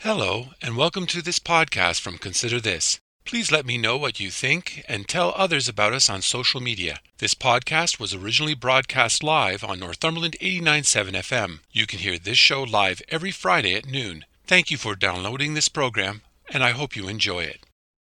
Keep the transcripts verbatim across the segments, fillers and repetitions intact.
Hello, and welcome to this podcast from Consider This. Please let me know what you think and tell others about us on social media. This podcast was originally broadcast live on Northumberland eighty-nine point seven F M. You can hear this show live every Friday at noon. Thank you for downloading this program, and I hope you enjoy it.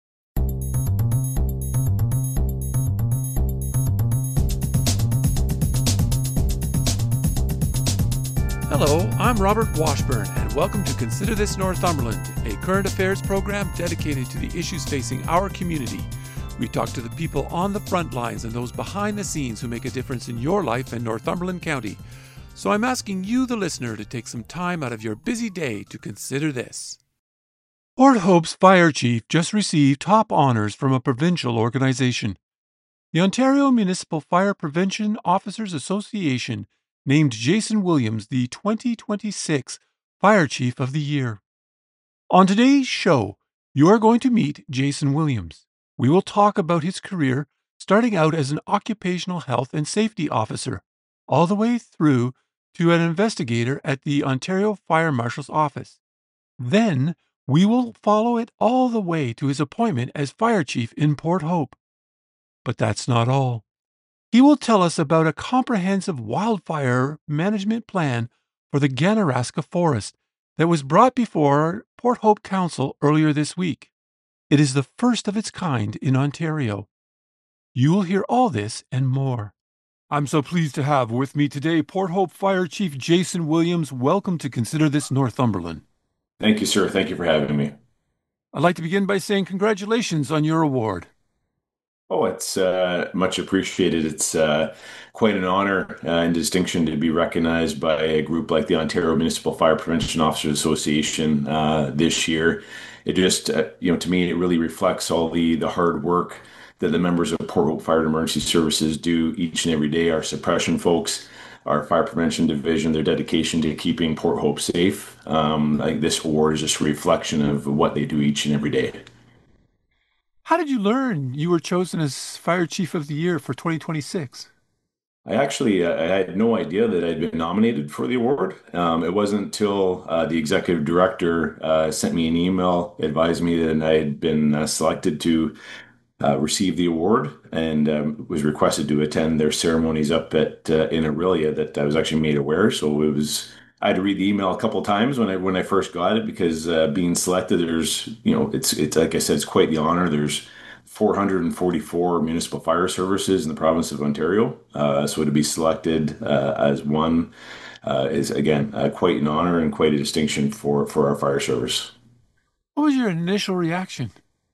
Hello, I'm Robert Washburn, and welcome to Consider This Northumberland, a current affairs program dedicated to the issues facing our community. We talk to the people on the front lines and those behind the scenes who make a difference in your life in Northumberland County. So I'm asking you, the listener, to take some time out of your busy day to consider this. Port Hope's fire chief just received top honors from a provincial organization. The Ontario Municipal Fire Prevention Officers Association named Jason Williams the twenty twenty-six Fire Chief of the Year. On today's show, you are going to meet Jason Williams. We will talk about his career, starting out as an occupational health and safety officer, all the way through to an investigator at the Ontario Fire Marshal's office. Then, we will follow it all the way to his appointment as Fire Chief in Port Hope. But that's not all. He will tell us about a comprehensive wildfire management plan for the Ganaraska Forest that was brought before Port Hope Council earlier this week. It is the first of its kind in Ontario. You will hear all this and more. I'm so pleased to have with me today Port Hope Fire Chief Jason Williams. Welcome to Consider This Northumberland. Thank you, sir. Thank you for having me. I'd like to begin by saying congratulations on your award. Oh, it's uh, much appreciated. It's uh, quite an honor uh, and distinction to be recognized by a group like the Ontario Municipal Fire Prevention Officers Association uh, this year. It just, uh, you know, to me, it really reflects all the the hard work that the members of Port Hope Fire and Emergency Services do each and every day. Our suppression folks, our fire prevention division, their dedication to keeping Port Hope safe. Um, I think this award is just a reflection of what they do each and every day. How did you learn you were chosen as Fire Chief of the Year for twenty twenty-six? I actually uh, I had no idea that I'd been nominated for the award. Um, it wasn't until uh, the executive director uh, sent me an email, advised me that I had been uh, selected to uh, receive the award, and um, was requested to attend their ceremonies up at uh, in Aurelia, that I was actually made aware. So it was I had to read the email a couple of times when I when I first got it, because uh, being selected, there's you know it's it's like I said, it's quite the honor. There's four hundred forty-four municipal fire services in the province of Ontario. Uh, so to be selected uh, as one uh, is, again, uh, quite an honor and quite a distinction for, for our fire service. What was your initial reaction?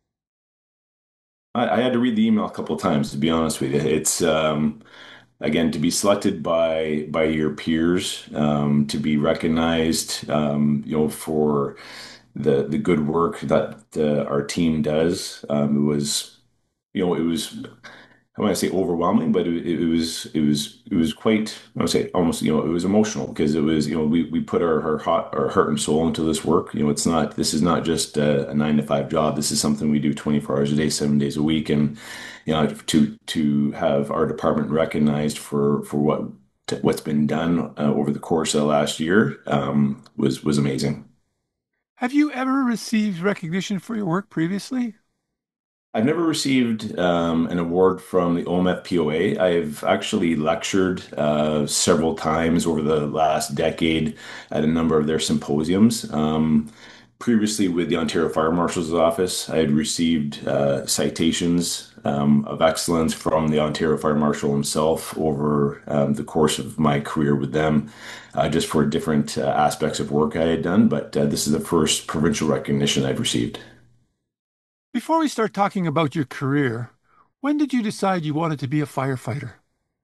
I, I had to read the email a couple of times, to be honest with you. It's, um, again, to be selected by by your peers, um, to be recognized, um, you know, for the the good work that uh, our team does. Um, it was, you know, it was, I want to say overwhelming, but it, it was it was it was quite, I would say almost, you know, it was emotional, because it was, you know, we, we put our, our hot our heart and soul into this work. You know, it's not this is not just a, a nine to five job. This is something we do twenty-four hours a day, seven days a week, and you know, to to have our department recognized for for what what's been done uh, over the course of the last year um, was was amazing. Have you ever received recognition for your work previously? I've never received um, an award from the O M F P O A. I've actually lectured uh, several times over the last decade at a number of their symposiums. Um, previously, with the Ontario Fire Marshal's Office, I had received uh, citations um, of excellence from the Ontario Fire Marshal himself over um, the course of my career with them, uh, just for different uh, aspects of work I had done. But uh, this is the first provincial recognition I've received. Before we start talking about your career, when did you decide you wanted to be a firefighter?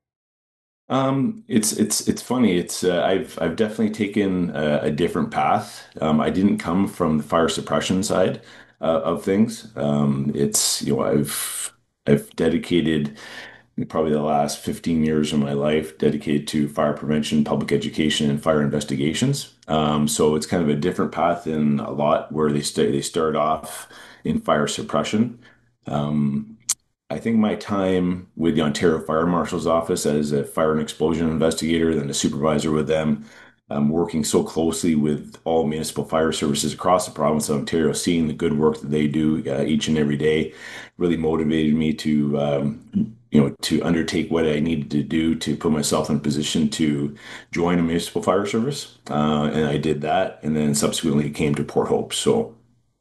Um, it's it's it's funny. It's uh, I've I've definitely taken a, a different path. Um, I didn't come from the fire suppression side uh, of things. Um, it's you know I've I've dedicated probably the last fifteen years of my life dedicated to fire prevention, public education, and fire investigations. Um, so it's kind of a different path in a lot where they stay they start off in fire suppression. Um, I think my time with the Ontario Fire Marshal's Office as a fire and explosion investigator, then a supervisor with them, um, working so closely with all municipal fire services across the province of Ontario, seeing the good work that they do uh, each and every day, really motivated me to, um, you know, to undertake what I needed to do to put myself in a position to join a municipal fire service. Uh, and I did that, and then subsequently came to Port Hope. So,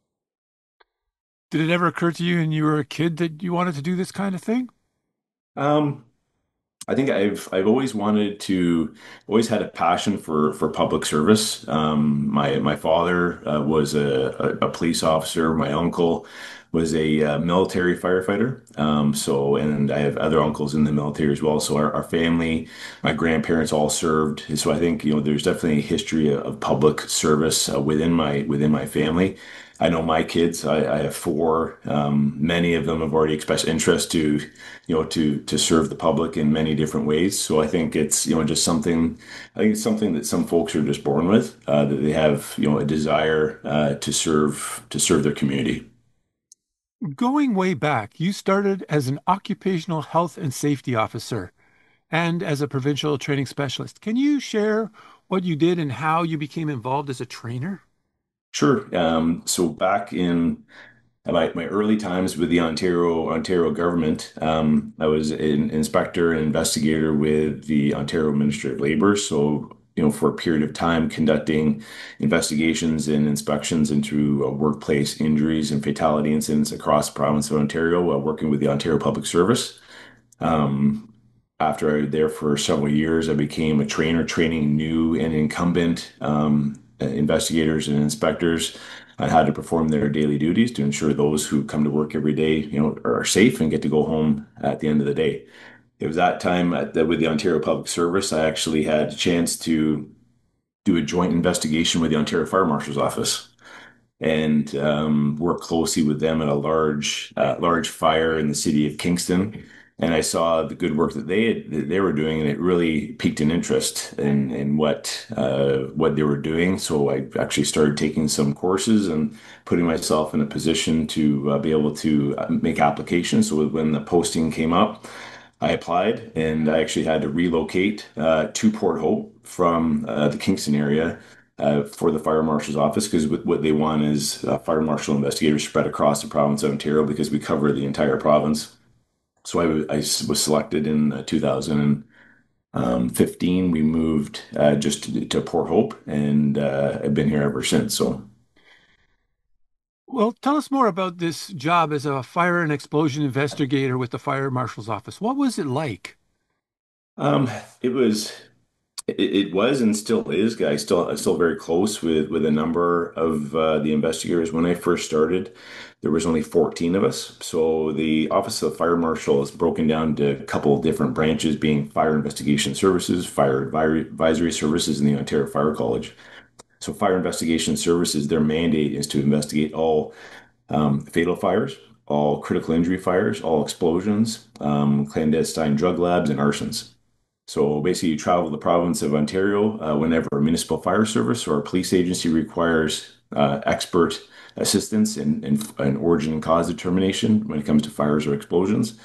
Did it ever occur to you when you were a kid that you wanted to do this kind of thing? um, I think I've I've always wanted to, always had a passion for for public service. Um, my my father uh, was a, a, a police officer. My uncle was a uh, military firefighter. Um, so, and I have other uncles in the military as well. So our, our family, my grandparents all served. So I think, you know, there's definitely a history of, of public service uh, within my within my family. I know my kids. I, I have four. Um, many of them have already expressed interest to, you know, to to serve the public in many different ways. So I think it's, you know, just something. I think it's something that some folks are just born with. Uh, that they have, you know, a desire uh, to serve to serve their community. Going way back, you started as an occupational health and safety officer and as a provincial training specialist. Can you share what you did and how you became involved as a trainer? Sure. Um, so back in my, my early times with the Ontario Ontario government, um, I was an inspector and investigator with the Ontario Ministry of Labor. So, you know, for a period of time, conducting investigations and inspections into uh, workplace injuries and fatality incidents across the province of Ontario, while working with the Ontario Public Service. Um, After I was there for several years, I became a trainer, training new and incumbent um, investigators and inspectors on how to perform their daily duties to ensure those who come to work every day, you know, are safe and get to go home at the end of the day. It was that time at the, with the Ontario Public Service, I actually had a chance to do a joint investigation with the Ontario Fire Marshal's Office and um, worked closely with them at a large uh, large fire in the city of Kingston. And I saw the good work that they had, that they were doing, and it really piqued an interest in in what uh, what they were doing. So I actually started taking some courses and putting myself in a position to uh, be able to uh, make applications. So when the posting came up, I applied, and I actually had to relocate uh, to Port Hope from uh, the Kingston area uh, for the fire marshal's office because what they want is uh, fire marshal investigators spread across the province of Ontario because we cover the entire province. So I, w- I s- was selected in uh, two thousand fifteen. We moved uh, just to, to Port Hope, and uh, I've been here ever since. So. Well, tell us more about this job as a fire and explosion investigator with the fire marshal's office. What was it like? Um, it was it, it was and still is. I still I'm still very close with with a number of uh, the investigators. When I first started, there was only fourteen of us. So the Office of Fire Marshal is broken down to a couple of different branches, being Fire Investigation Services, Fire Advisory Advisory Services, and the Ontario Fire College. So Fire Investigation Services, their mandate is to investigate all um, fatal fires, all critical injury fires, all explosions, um, clandestine drug labs, and arsons. So basically, you travel the province of Ontario uh, whenever a municipal fire service or a police agency requires uh, expert assistance in, in, in origin and cause determination when it comes to fires or explosions.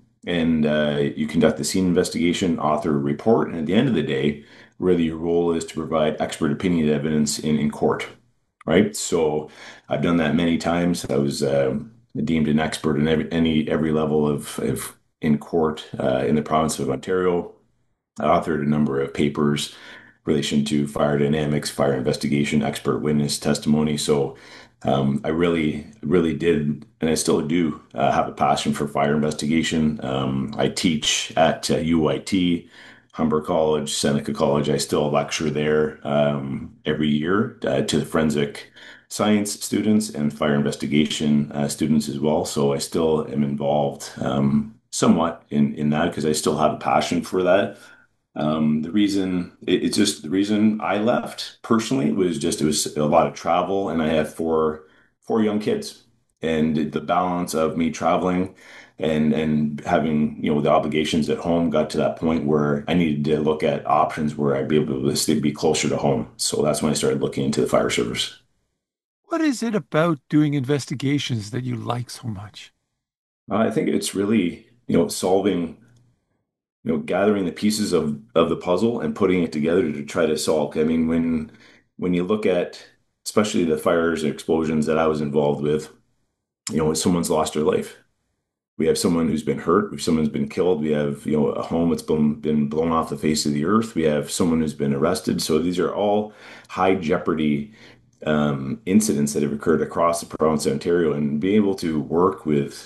And uh, you conduct the scene investigation, author a report, and at the end of the day, really your role is to provide expert opinion evidence in, in court, right? So I've done that many times. I was uh, deemed an expert in every, any every level of, of in court uh, in the province of Ontario. I authored a number of papers in relation to fire dynamics, fire investigation, expert witness testimony. So um, I really, really did, and I still do uh, have a passion for fire investigation. Um, I teach at uh, U I T, Humber College, Seneca College. I still lecture there um, every year uh, to the forensic science students and fire investigation uh, students as well. So I still am involved um, somewhat in in that because I still have a passion for that. Um, the reason it, it's just the reason I left personally was just it was a lot of travel, and I have four four young kids, and the balance of me traveling and and having you know the obligations at home got to that point where I needed to look at options where I'd be able to stay, be closer to home. So that's when I started looking into the fire service. What is it about doing investigations that you like so much? Uh, I think it's really you know solving you know, gathering the pieces of of the puzzle and putting it together to try to solve. I mean, when when you look at especially the fires and explosions that I was involved with, you know, someone's lost their life. We have someone who's been hurt. Someone's been killed. We have, you know, a home that's been been blown off the face of the earth. We have someone who's been arrested. So these are all high jeopardy um, incidents that have occurred across the province of Ontario, and being able to work with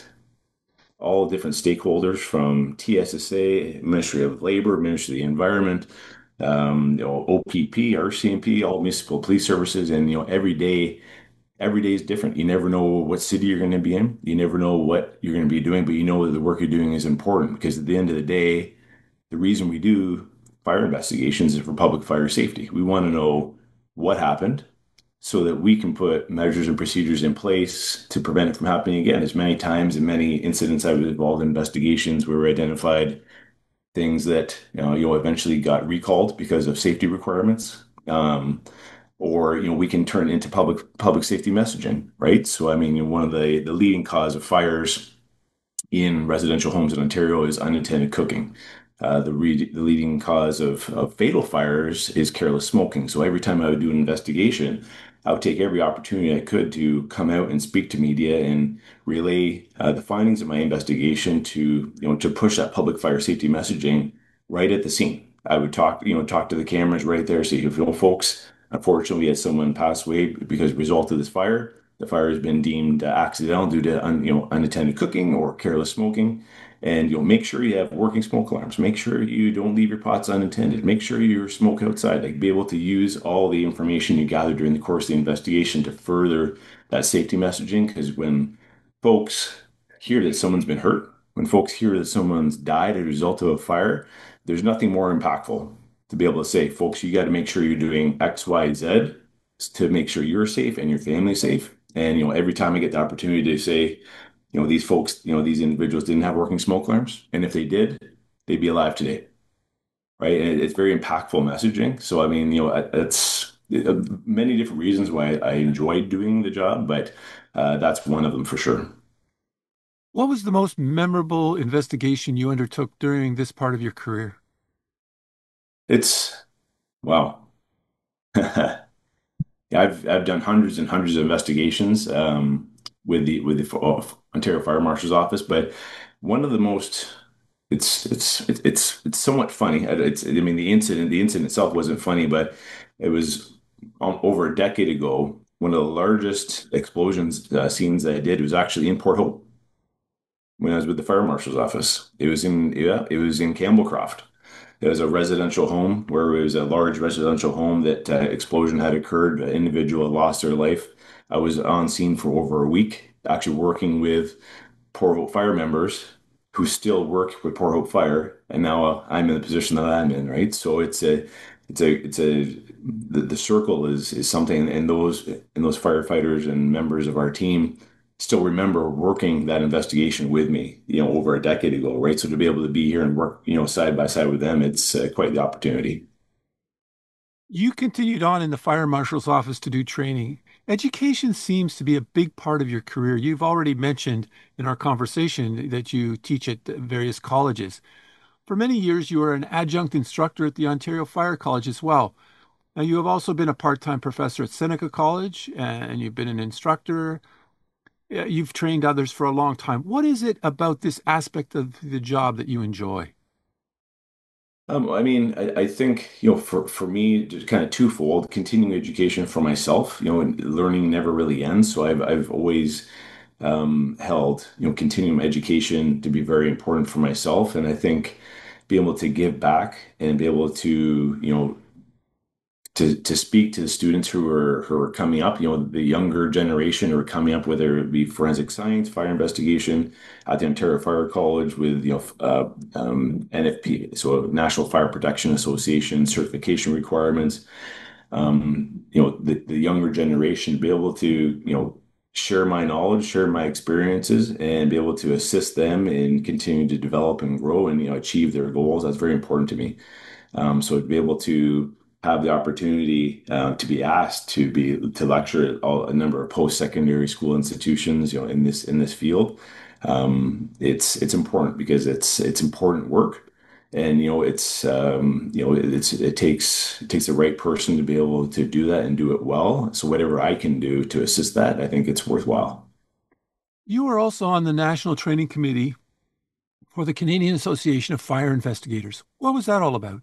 all different stakeholders from T S S A, Ministry of Labor, Ministry of the Environment, um, you know, O P P, R C M P, all municipal police services, and you know, every day, every day is different. You never know what city you're going to be in. You never know what you're going to be doing, but you know that the work you're doing is important because at the end of the day, the reason we do fire investigations is for public fire safety. We want to know what happened so that we can put measures and procedures in place to prevent it from happening again. As many times in many incidents I was involved in investigations where we identified things that you know, you know eventually got recalled because of safety requirements. Um, or you know we can turn it into public public safety messaging, right? So I mean, one of the the leading cause of fires in residential homes in Ontario is unattended cooking. Uh, the, re- the leading cause of, of fatal fires is careless smoking. So every time I would do an investigation, I would take every opportunity I could to come out and speak to media and relay uh, the findings of my investigation to you know to push that public fire safety messaging right at the scene. I would talk you know talk to the cameras right there. Say, you know, folks, unfortunately, we had someone pass away because of the result of this fire. The fire has been deemed uh, accidental due to un, you know unattended cooking or careless smoking. And you'll make sure you have working smoke alarms. Make sure you don't leave your pots unattended. Make sure you smoke outside. Like be able to use all the information you gather during the course of the investigation to further that safety messaging. Because when folks hear that someone's been hurt, when folks hear that someone's died as a result of a fire, there's nothing more impactful to be able to say, folks, you got to make sure you're doing X, Y, Z to make sure you're safe and your family's safe. And you know, every time I get the opportunity to say, you know, these folks, you know, these individuals didn't have working smoke alarms, and if they did, they'd be alive today, right? And it's very impactful messaging. So I mean, you know, it's uh, many different reasons why I enjoyed doing the job, but uh, that's one of them for sure. What was the most memorable investigation you undertook during this part of your career? It's wow. Yeah, I've I've done hundreds and hundreds of investigations um, with the with the uh, Ontario Fire Marshal's Office, but one of the most it's it's it's it's it's somewhat funny. It's I mean the incident the incident itself wasn't funny, but it was um, over a decade ago. One of the largest explosions uh, scenes that I did was actually in Port Hope when I was with the Fire Marshal's Office. It was in yeah, it was in Campbellcroft. It was a residential home where it was a large residential home that uh, explosion had occurred. An individual lost their life. I was on scene for over a week, actually working with Port Hope Fire members who still work with Port Hope Fire, and now uh, I'm in the position that I'm in, right? So it's a, it's a, it's a, the, the circle is is something, and those and those firefighters and members of our team still remember working that investigation with me, you know, over a decade ago, right? So to be able to be here and work, you know, side by side with them, it's uh, quite the opportunity. You continued on in the fire marshal's office to do training. Education seems to be a big part of your career. You've already mentioned in our conversation that you teach at various colleges. For many years, you were an adjunct instructor at the Ontario Fire College as well. Now, you have also been a part-time professor at Seneca College, and you've been an instructor. Uh, You've trained others for a long time. What is it about this aspect of the job that you enjoy? Um, I mean, I, I think, you know, for, for me, just kind of twofold, continuing education for myself, you know, and learning never really ends. So I've, I've always um, held, you know, continuing education to be very important for myself. And I think being able to give back and be able to, you know, to to speak to the students who are who are coming up, you know, the younger generation who are coming up, whether it be forensic science, fire investigation at the Ontario Fire College with, you know, uh, um, N F P, so National Fire Protection Association certification requirements. Um, you know, the, the younger generation to be able to, you know, share my knowledge, share my experiences, and be able to assist them in continuing to develop and grow and, you know, achieve their goals. That's very important to me. Um, so to be able to have the opportunity uh, to be asked to be to lecture at all, a number of post-secondary school institutions, you know, in this in this field, um, it's it's important because it's it's important work. And you know, it's um, you know, it's it takes it takes the right person to be able to do that and do it well. So whatever I can do to assist that, I think it's worthwhile. You were also on the National Training Committee for the Canadian Association of Fire Investigators. What was that all about?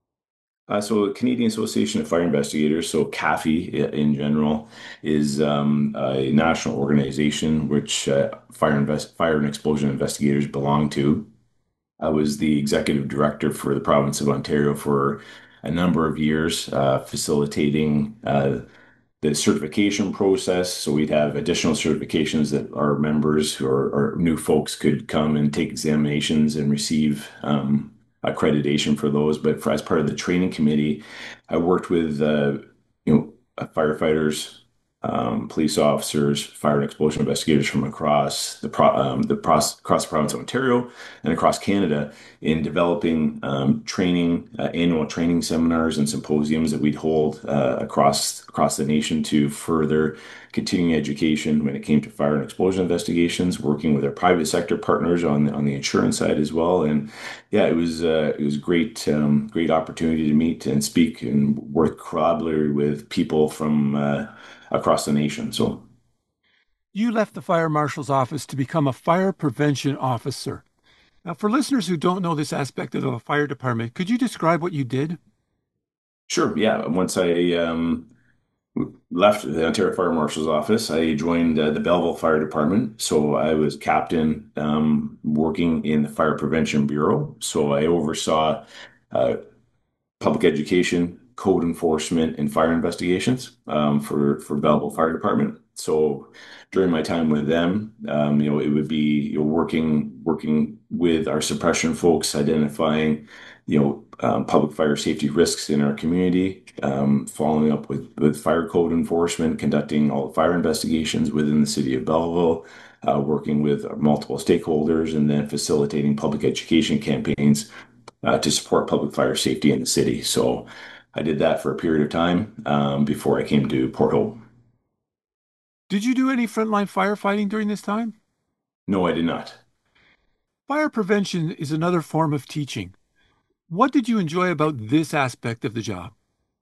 Uh, so Canadian Association of Fire Investigators, so CAFI in general, is um, a national organization which uh, fire invest fire and explosion investigators belong to. I was the executive director for the province of Ontario for a number of years, uh, facilitating uh, the certification process. So we'd have additional certifications that our members who are, or new folks could come and take examinations and receive um, accreditation for those. But for, as part of the training committee, I worked with uh, you know firefighters, um, police officers, fire and explosion investigators from across the pro um, the pros across the province of Ontario and across Canada in developing um, training, uh, annual training seminars and symposiums that we'd hold uh, across across the nation to further continuing education when it came to fire and explosion investigations, working with our private sector partners on the, on the insurance side as well. And yeah, it was uh, it was great um, great opportunity to meet and speak and work collaboratively with people from uh, across the nation. So. You left the fire marshal's office to become a fire prevention officer. Now, for listeners who don't know this aspect of a fire department, could you describe what you did? Sure. Yeah. Once I um, left the Ontario Fire Marshal's office, I joined uh, the Belleville Fire Department. So I was captain um, working in the Fire Prevention Bureau. So I oversaw uh, public education, code enforcement, and fire investigations um, for for Belleville Fire Department. So during my time with them, um, you know, it would be you know working working with our suppression folks, identifying you know um, public fire safety risks in our community, um, following up with with fire code enforcement, conducting all the fire investigations within the city of Belleville. Uh, working with multiple stakeholders and then facilitating public education campaigns uh, to support public fire safety in the city. So I did that for a period of time um, before I came to Port Hope. Did you do any frontline firefighting during this time? No, I did not. Fire prevention is another form of teaching. What did you enjoy about this aspect of the job?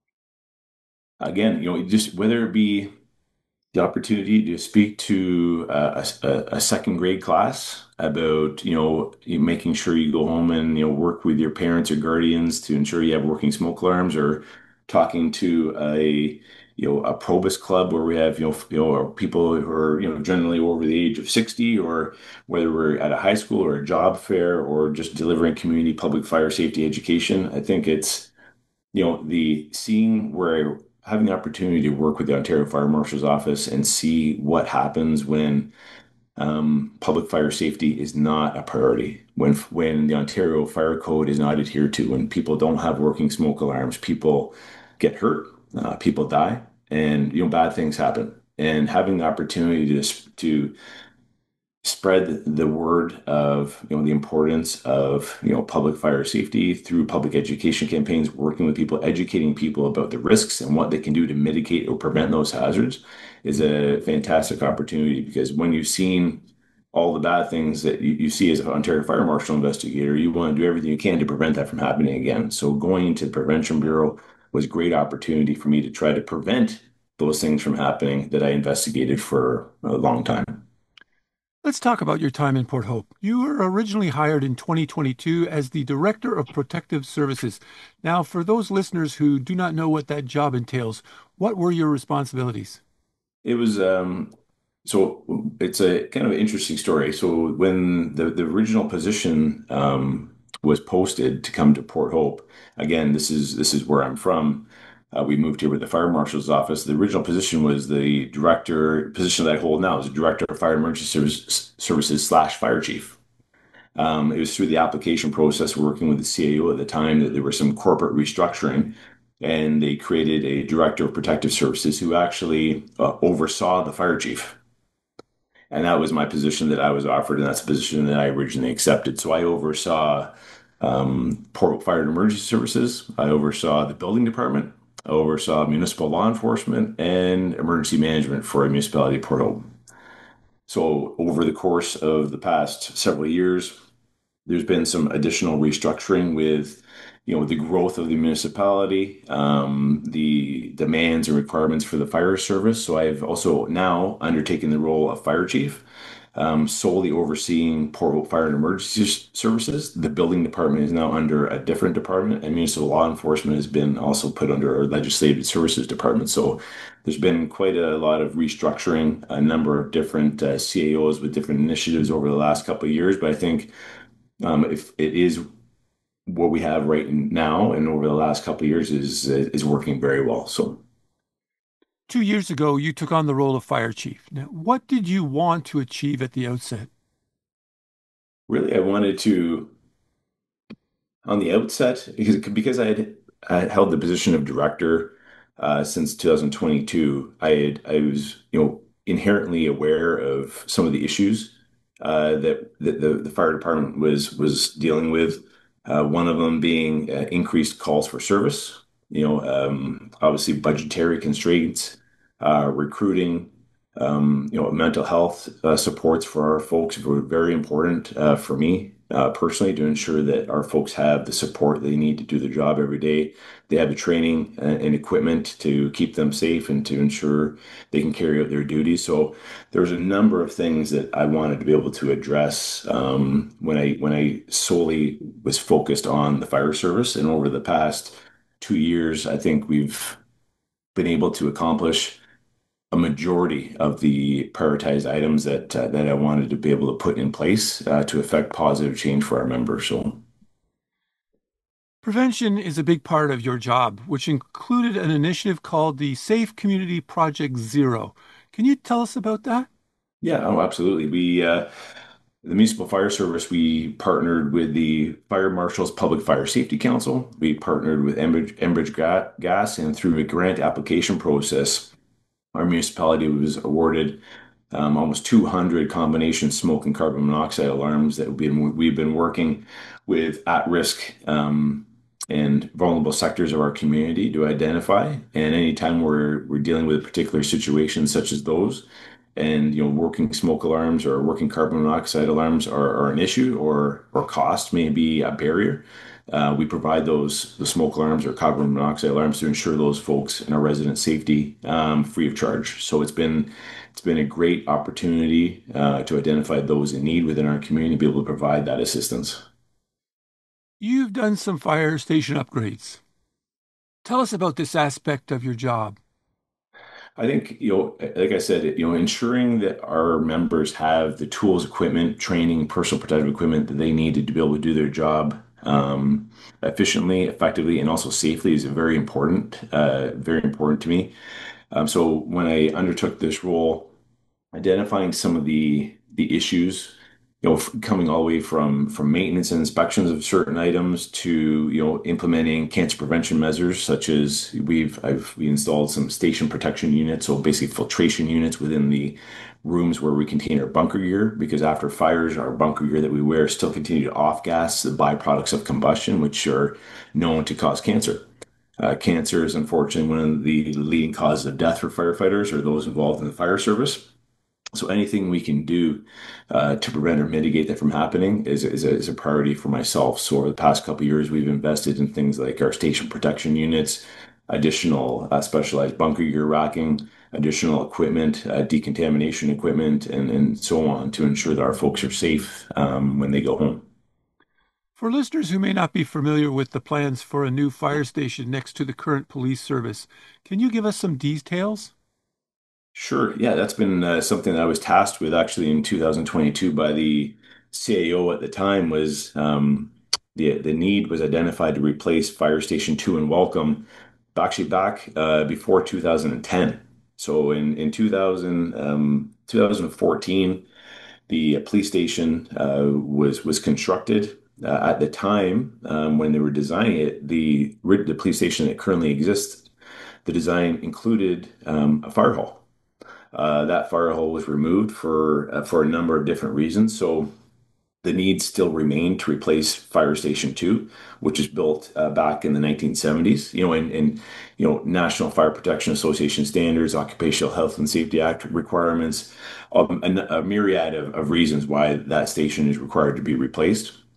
Again, you know, just whether it be the opportunity to speak to uh, a, a, a second grade class about, you know, making sure you go home and, you know, work with your parents or guardians to ensure you have working smoke alarms, or talking to a, you know, a probus club where we have, you know, you know, people who are, you know, generally over the age of sixty, or whether we're at a high school or a job fair or just delivering community public fire safety education. I think it's, you know, the seeing where having the opportunity to work with the Ontario Fire Marshal's office and see what happens when um, public fire safety is not a priority, when when the Ontario Fire Code is not adhered to, when people don't have working smoke alarms, people get hurt, uh, people die, and you know bad things happen. And having the opportunity to to spread the word of you know the importance of you know public fire safety through public education campaigns, working with people, educating people about the risks and what they can do to mitigate or prevent those hazards is a fantastic opportunity, because when you've seen all the bad things that you, you see as an Ontario Fire Marshal investigator, you want to do everything you can to prevent that from happening again. So going to the Prevention Bureau was a great opportunity for me to try to prevent those things from happening that I investigated for a long time. Let's talk about your time in Port Hope. You were originally hired in twenty twenty-two as the Director of Protective Services. Now, for those listeners who do not know what that job entails, what were your responsibilities? It was um so it's a kind of an interesting story. So when the the original position um was posted to come to Port Hope, again, this is this is where I'm from. Uh, we moved here with the fire marshal's office. The original position was the director position that I hold now is the director of fire emergency service, services slash fire chief. Um, it was through the application process, working with the C A O at the time, that there was some corporate restructuring, and they created a director of protective services who actually uh, oversaw the fire chief. And that was my position that I was offered, and that's the position that I originally accepted. So I oversaw um, Port Fire and Emergency Services. I oversaw the building department. I oversaw municipal law enforcement and emergency management for a municipality of Port Hope. So over the course of the past several years, there's been some additional restructuring with, you know, the growth of the municipality, um, the demands and requirements for the fire service. So I've also now undertaken the role of fire chief, um, solely overseeing Port Hope Fire and Emergency S- Services. The building department is now under a different department, and municipal law enforcement has been also put under our legislative services department. So there's been quite a lot of restructuring, a number of different uh, C A Os with different initiatives over the last couple of years. But I think um, if it is what we have right now and over the last couple of years is is working very well. So Two years ago, you took on the role of fire chief. Now, what did you want to achieve at the outset? really, I wanted to on the outset because because I had, I had held the position of director uh, since two thousand twenty-two. I had I was you know inherently aware of some of the issues uh, that, that the the fire department was was dealing with. Uh, one of them being uh, increased calls for service. You know, um, obviously budgetary constraints, uh, recruiting. Um, you know, mental health uh, supports for our folks were very important uh, for me uh, personally to ensure that our folks have the support they need to do their job every day. They have the training uh, and equipment to keep them safe and to ensure they can carry out their duties. So there's a number of things that I wanted to be able to address um, when I when I solely was focused on the fire service. And over the past two years, I think we've been able to accomplish a majority of the prioritized items that uh, that I wanted to be able to put in place uh, to affect positive change for our members. So, Prevention is a big part of your job, which included an initiative called the Safe Community Project Zero. Can you tell us about that? yeah, oh, absolutely. We uh, the Municipal Fire Service, we partnered with the Fire Marshal's Public Fire Safety Council. We partnered with Enbridge, Enbridge Ga- Gas, and through a grant application process, our municipality was awarded um, almost two hundred combination smoke and carbon monoxide alarms that we've been, we've been working with at-risk um, and vulnerable sectors of our community to identify. And anytime we're we're dealing with a particular situation such as those, and you know, working smoke alarms or working carbon monoxide alarms are, are an issue, or or cost may be a barrier. Uh, we provide those the smoke alarms or carbon monoxide alarms to ensure those folks and our resident safety um, free of charge. So it's been it's been a great opportunity uh, to identify those in need within our community, to be able to provide that assistance. You've done some fire station upgrades. Tell us about this aspect of your job. I think, you know, like I said, you know, ensuring that our members have the tools, equipment, training, personal protective equipment that they needed to be able to do their job um, efficiently, effectively, and also safely is very important, uh, very important to me. Um, so when I undertook this role, identifying some of the the issues, you know, coming all the way from from maintenance and inspections of certain items to, you know, implementing cancer prevention measures such as we've I've we installed some station protection units, so basically filtration units within the rooms where we contain our bunker gear, because after fires, our bunker gear that we wear still continue to off gas the byproducts of combustion, which are known to cause cancer. Uh, cancer is unfortunately one of the leading causes of death for firefighters or those involved in the fire service. So anything we can do uh, to prevent or mitigate that from happening is, is, a, is a priority for myself. So over the past couple of years, we've invested in things like our station protection units, additional uh, specialized bunker gear racking, additional equipment, uh, decontamination equipment, and, and so on to ensure that our folks are safe um, when they go home. For listeners who may not be familiar with the plans for a new fire station next to the current police service, can you give us some details? Sure. Yeah, that's been uh, something that I was tasked with actually in two thousand twenty-two by the C A O at the time. Was um, the the need was identified to replace Fire Station two in Welcome, actually back uh, before two thousand ten. So in in two thousand um, two thousand fourteen, the police station uh, was was constructed. Uh, at the time um, when they were designing it, the the police station that currently exists, the design included um, a fire hall. Uh, that fire hall was removed for uh, for a number of different reasons. So the need still remained to replace Fire Station two, which was built uh, back in the nineteen seventies. You know, in, in you know National Fire Protection Association standards, Occupational Health and Safety Act requirements, um, a, a myriad of, of reasons why that station is required to be replaced.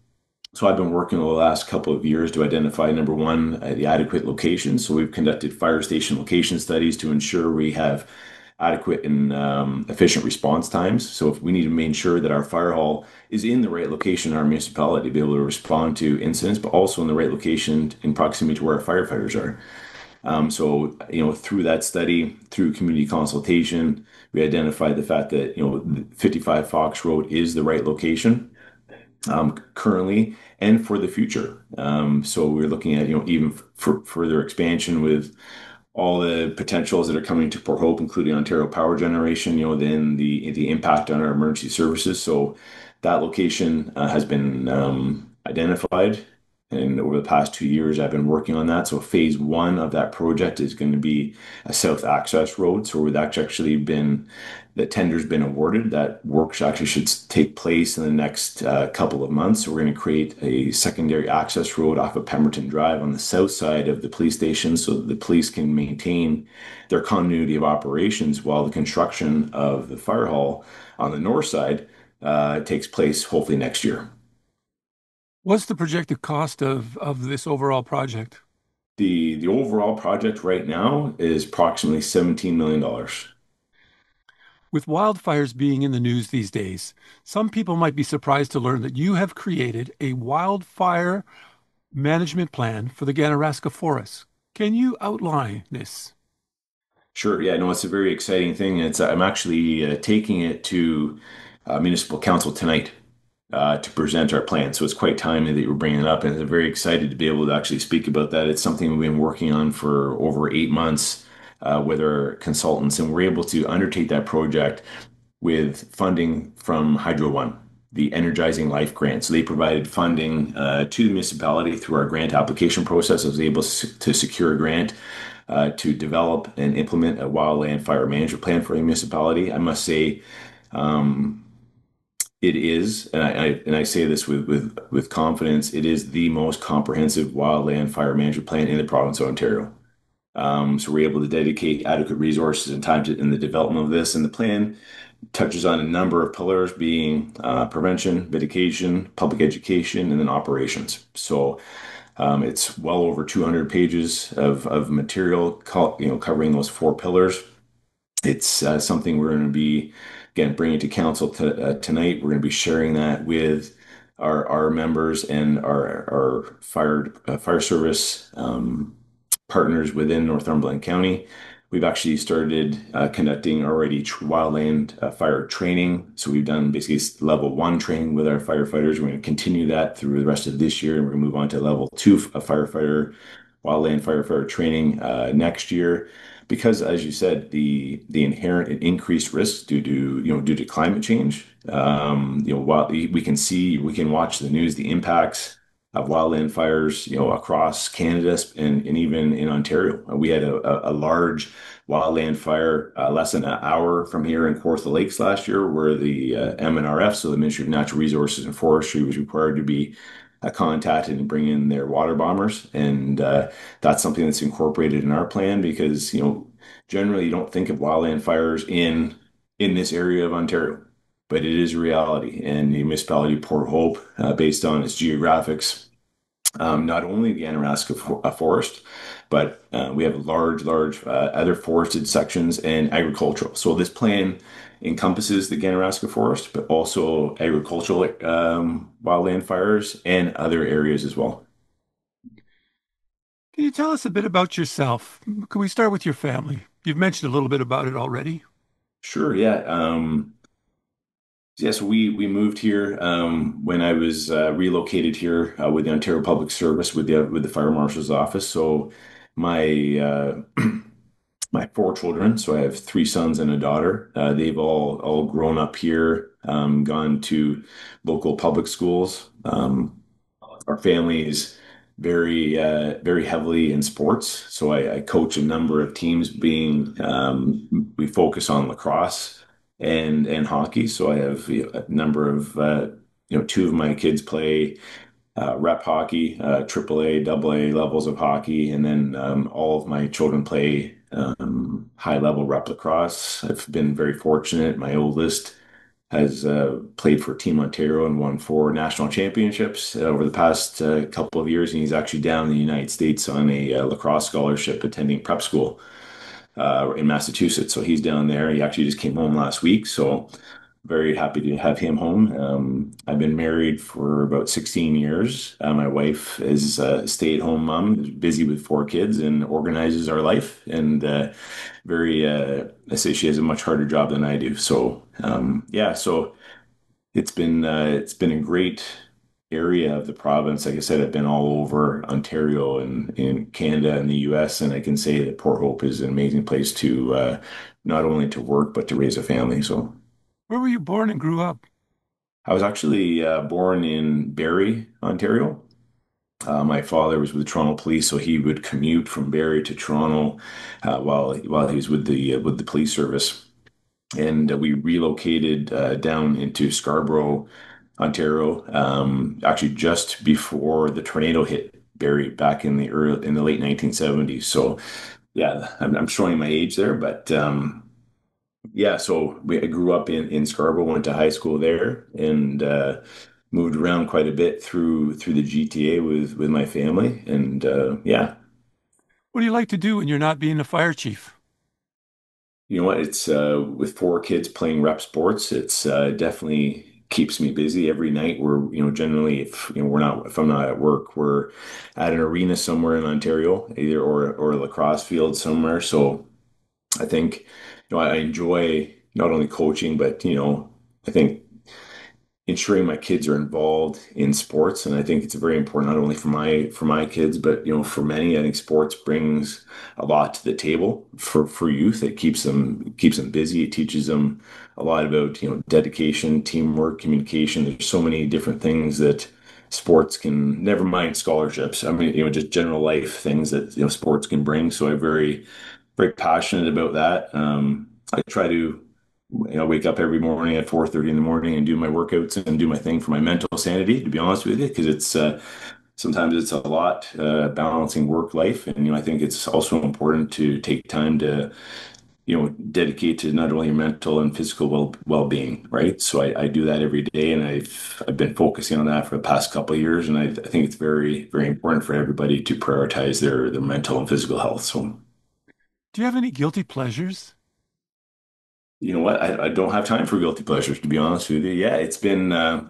So I've been working over the last couple of years to identify, number one, uh, the adequate locations. So we've conducted fire station location studies to ensure we have adequate and um, efficient response times. So if we need to make sure that our fire hall is in the right location in our municipality to be able to respond to incidents, but also in the right location in proximity to where our firefighters are. Um, so, you know, through that study, through community consultation, we identified the fact that, you know, fifty-five Fox Road is the right location um, currently and for the future. Um, so we're looking at, you know, even for further expansion with all the potentials that are coming to Port Hope, including Ontario Power Generation, you know, then the the impact on our emergency services. So that location uh, has been um, identified. And over the past two years, I've been working on that. So phase one of that project is going to be a south access road. So that's actually been the tender's been awarded. That work actually should take place in the next uh, couple of months. So we're going to create a secondary access road off of Pemberton Drive on the south side of the police station so that the police can maintain their continuity of operations while the construction of the fire hall on the north side uh, takes place hopefully next year. What's the projected cost of, of this overall project? The the overall project right now is approximately seventeen million dollars. With wildfires being in the news these days, some people might be surprised to learn that you have created a wildfire management plan for the Ganaraska Forest. Can you outline this? Sure. Yeah, no, it's a very exciting thing. It's I'm actually uh, taking it to uh, municipal council tonight uh, to present our plan. So it's quite timely that you were bringing it up, and I'm very excited to be able to actually speak about that. It's something we've been working on for over eight months uh, with our consultants, and we're able to undertake that project with funding from Hydro One, the Energizing Life grant. So they provided funding uh, to the municipality through our grant application process. I was able to secure a grant uh, to develop and implement a wildland fire management plan for a municipality. I must say, um, it is, and I, I and I say this with with with confidence, it is the most comprehensive wildland fire management plan in the province of Ontario. Um, so we're able to dedicate adequate resources and time to, in the development of this. And the plan touches on a number of pillars, being uh, prevention, mitigation, public education, and then operations. So um, it's well over two hundred pages of, of material, co- you know, covering those four pillars. It's uh, something we're going to be, again, bringing to council to, uh, tonight. We're going to be sharing that with our our members and our our fire uh, fire service um, partners within Northumberland County. We've actually started uh, conducting already tr- wildland uh, fire training. So we've done basically level one training with our firefighters. We're going to continue that through the rest of this year, and we're going to move on to level two of firefighter wildland firefighter training uh, next year. Because, as you said, the the inherent and increased risks due to you know due to climate change. Um, you know, while we can see, we can watch the news, the impacts of wildland fires, you know, across Canada and, and even in Ontario. We had a, a, a large wildland fire uh, less than an hour from here in Kawartha Lakes last year, where the uh, M N R F, so the Ministry of Natural Resources and Forestry, was required to be uh, contacted and bring in their water bombers. And uh, that's something that's incorporated in our plan because, you know, generally you don't think of wildland fires in in this area of Ontario, but it is a reality. And the municipality of Port Hope, uh, based on its geographics, um, not only the Anaraska for, uh, forest, but uh, we have large, large uh, other forested sections and agricultural. So this plan encompasses the Ganaraska forest, but also agricultural um, wildland fires and other areas as well. Can you tell us a bit about yourself? Can we start with your family? You've mentioned a little bit about it already. Sure, yeah. Um, Yes, we we moved here um, when I was uh, relocated here uh, with the Ontario Public Service with the with the Fire Marshal's office. So my uh, my four children, so I have three sons and a daughter. Uh, they've all all grown up here, um, gone to local public schools. Um, our family is very uh, very heavily in sports, so I, I coach a number of teams. Being um, we focus on lacrosse and and hockey, so I have you know, a number of uh, you know two of my kids play uh, rep hockey, uh, triple A, double A levels of hockey, and then um, all of my children play um, high level rep lacrosse. I've been very fortunate. My oldest has uh, played for Team Ontario and won four national championships uh, over the past uh, couple of years. And he's actually down in the United States on a uh, lacrosse scholarship attending prep school uh, in Massachusetts. So he's down there. He actually just came home last week. So very happy to have him home. Um, I've been married for about sixteen years. Uh, my wife is a stay-at-home mom, busy with four kids, and organizes our life. And uh, very, uh, I say she has a much harder job than I do. So um, yeah, so it's been uh, it's been a great area of the province. Like I said, I've been all over Ontario and in Canada and the U S, and I can say that Port Hope is an amazing place to uh, not only to work but to raise a family. So. Where were you born and grew up? I was actually uh, born in Barrie, Ontario. Uh, my father was with the Toronto Police, so he would commute from Barrie to Toronto uh, while while he was with the uh, with the police service. And uh, we relocated uh, down into Scarborough, Ontario, um, actually just before the tornado hit Barrie back in the early in the late nineteen seventies. So yeah, I'm, I'm showing my age there, but um, yeah, so we, I grew up in in Scarborough, went to high school there, and uh, moved around quite a bit through through the G T A with with my family, and uh, yeah, What do you like to do when you're not being a fire chief? you know what? It's uh, with four kids playing rep sports. It's uh, definitely keeps me busy every night. We're you know generally if you know we're not if I'm not at work, we're at an arena somewhere in Ontario, either or or a lacrosse field somewhere. So I think you know I enjoy not only coaching, but you know I think ensuring my kids are involved in sports. And I think it's very important not only for my for my kids, but you know, for many, I think sports brings a lot to the table for for youth. It keeps them keeps them busy. It teaches them a lot about, you know, dedication, teamwork, communication. There's so many different things that sports can, never mind scholarships. I mean, you know, just general life things that, you know, sports can bring. So I'm very, very passionate about that. Um, I try to you know, wake up every morning at four thirty in the morning and do my workouts and do my thing for my mental sanity, to be honest with you, because it's uh, sometimes it's a lot uh, balancing work life. And, you know, I think it's also important to take time to, you know, dedicate to not only your mental and physical well well-being, right? So I, I do that every day, and I've I've been focusing on that for the past couple of years, and I, I think it's very, very important for everybody to prioritize their their mental and physical health. So, Do you have any guilty pleasures? you know what? I, I don't have time for guilty pleasures, to be honest with you. Yeah, it's been uh,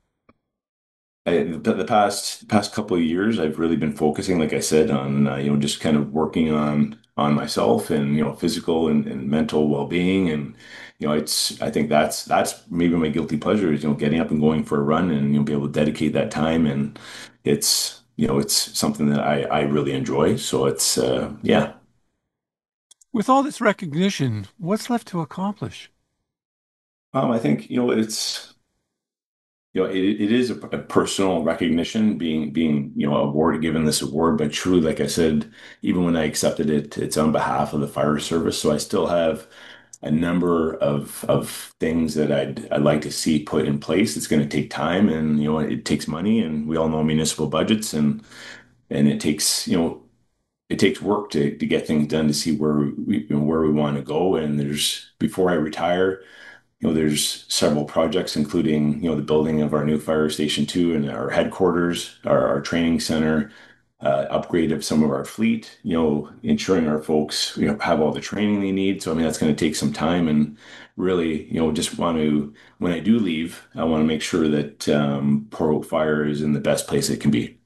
I, the, the past past couple of years, I've really been focusing, like I said, on uh, you know just kind of working on on myself and you know physical and, and mental well-being, and you know it's I think that's that's maybe my guilty pleasure is you know getting up and going for a run and you know be able to dedicate that time, and it's you know it's something that I I really enjoy. So it's uh, yeah. With all this recognition, what's left to accomplish? Um, I think you know it's you know, it, it is a, a personal recognition being being you know awarded given this award, but truly, like I said, even when I accepted it, it's on behalf of the fire service. So I still have a number of of things that I'd I'd like to see put in place. It's going to take time, and you know, it takes money, and we all know municipal budgets, and and it takes you know it takes work to to get things done to see where we you know, where we want to go. And there's before I retire. You know, there's several projects, including, you know, the building of our new fire station two and our headquarters, our, our training center, uh, upgrade of some of our fleet, you know, ensuring our folks, you know, have all the training they need. So, I mean, that's going to take some time and really, you know, just want to, when I do leave, I want to make sure that um, Port Hope Fire is in the best place it can be.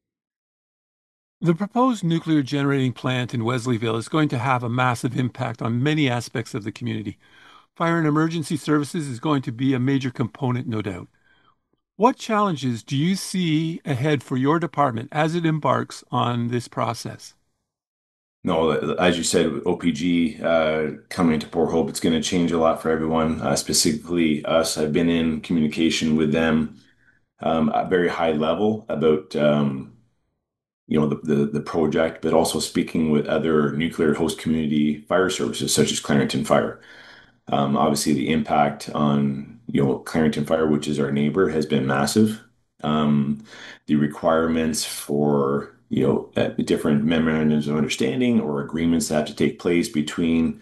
The proposed nuclear generating plant in Wesleyville is going to have a massive impact on many aspects of the community. Fire and emergency services is going to be a major component, no doubt. What challenges do you see ahead for your department as it embarks on this process? No, as you said, with O P G uh, coming to Port Hope, it's going to change a lot for everyone, uh, specifically us. I've been in communication with them um, at very high level about um, you know the, the the project, but also speaking with other nuclear host community fire services such as Clarington Fire. Um, obviously, the impact on you know Clarington Fire, which is our neighbor, has been massive. Um, the requirements for you know uh, different memorandums of understanding or agreements that have to take place between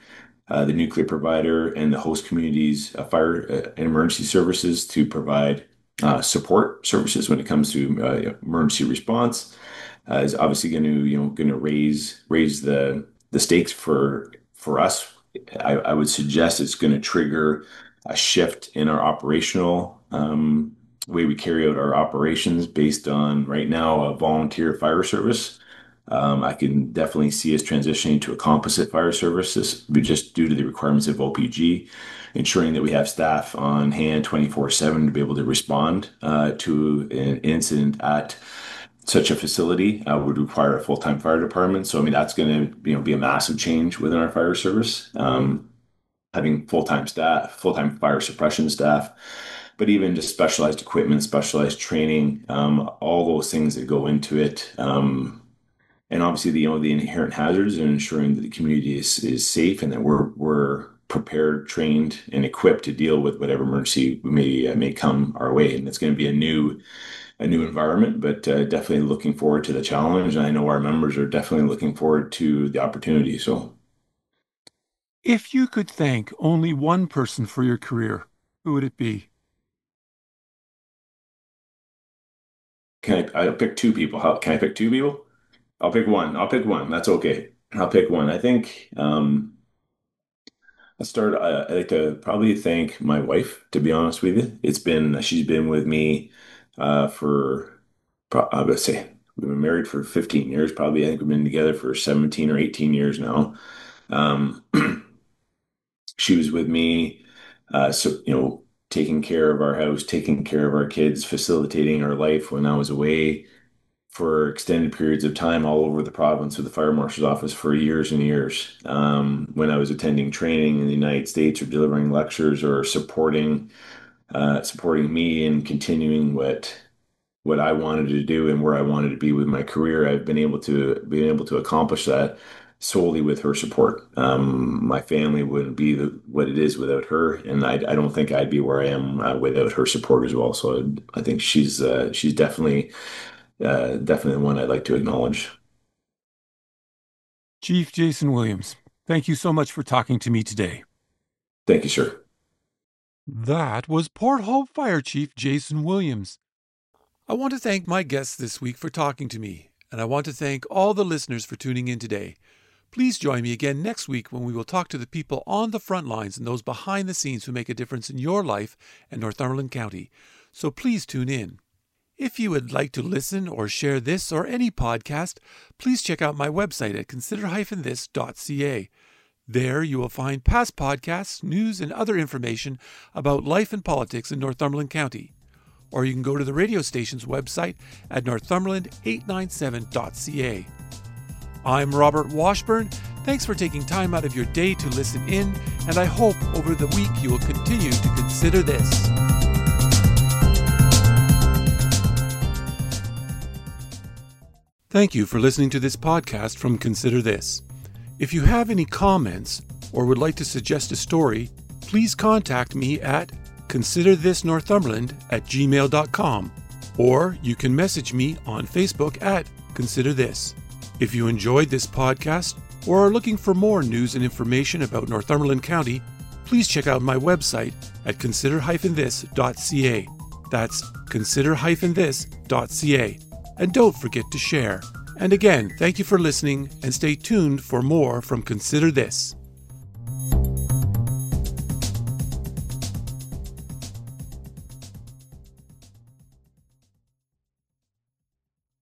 uh, the nuclear provider and the host community's uh, fire uh, and emergency services to provide uh, support services when it comes to uh, emergency response. Uh, is obviously going to you know going to raise raise the the stakes for for us. I, I would suggest it's going to trigger a shift in our operational um, way we carry out our operations based on right now a volunteer fire service. Um, I can definitely see us transitioning to a composite fire services, but just due to the requirements of O P G, ensuring that we have staff on hand twenty-four seven to be able to respond uh, to an incident at such a facility uh, would require a full-time fire department. So, I mean, that's going to you know be a massive change within our fire service. Um, having full-time staff, full-time fire suppression staff, but even just specialized equipment, specialized training, um, all those things that go into it. Um, and obviously the you know the inherent hazards and ensuring that the community is is safe and that we're we're prepared, trained, and equipped to deal with whatever emergency may uh, may come our way. And it's going to be a new a new environment, but uh, definitely looking forward to the challenge. And I know our members are definitely looking forward to the opportunity. So, If you could thank only one person for your career, who would it be? can I? I'll pick two people. How can I pick two people? I'll pick one. I'll pick one. That's okay. I'll pick one. I think. Um, I'll start. Uh, I'd like to probably thank my wife, to be honest with you. It's been, she's been with me uh, for, pro- I would say, we've been married for fifteen years, probably. I think we've been together for seventeen or eighteen years now. Um, she was with me, uh, so, you know, taking care of our house, taking care of our kids, facilitating our life when I was away for extended periods of time all over the province with the fire marshal's office for years and years. Um, when I was attending training in the United States or delivering lectures or supporting uh, supporting me and continuing what what I wanted to do and where I wanted to be with my career, I've been able to been able to accomplish that solely with her support. Um, my family wouldn't be the, what it is without her, and I, I don't think I'd be where I am uh, without her support as well. So I, I think she's uh, she's definitely uh, definitely one I'd like to acknowledge. Chief Jason Williams, thank you so much for talking to me today. Thank you, sir. That was Port Hope Fire Chief Jason Williams. I want to thank my guests this week for talking to me, and I want to thank all the listeners for tuning in today. Please join me again next week when we will talk to the people on the front lines and those behind the scenes who make a difference in your life and Northumberland County. So please tune in. If you would like to listen or share this or any podcast, please check out my website at consider dash this dot c a. There you will find past podcasts, news, and other information about life and politics in Northumberland County. Or you can go to the radio station's website at northumberland eight ninety-seven dot c a. I'm Robert Washburn. Thanks for taking time out of your day to listen in, and I hope over the week you will continue to consider this. Thank you for listening to this podcast from Consider This. If you have any comments or would like to suggest a story, please contact me at consider this northumberland at gmail dot com, or you can message me on Facebook at Consider This. If you enjoyed this podcast or are looking for more news and information about Northumberland County, please check out my website at consider dash this dot c a. That's consider dash this dot c a. And don't forget to share. And again, thank you for listening and stay tuned for more from Consider This.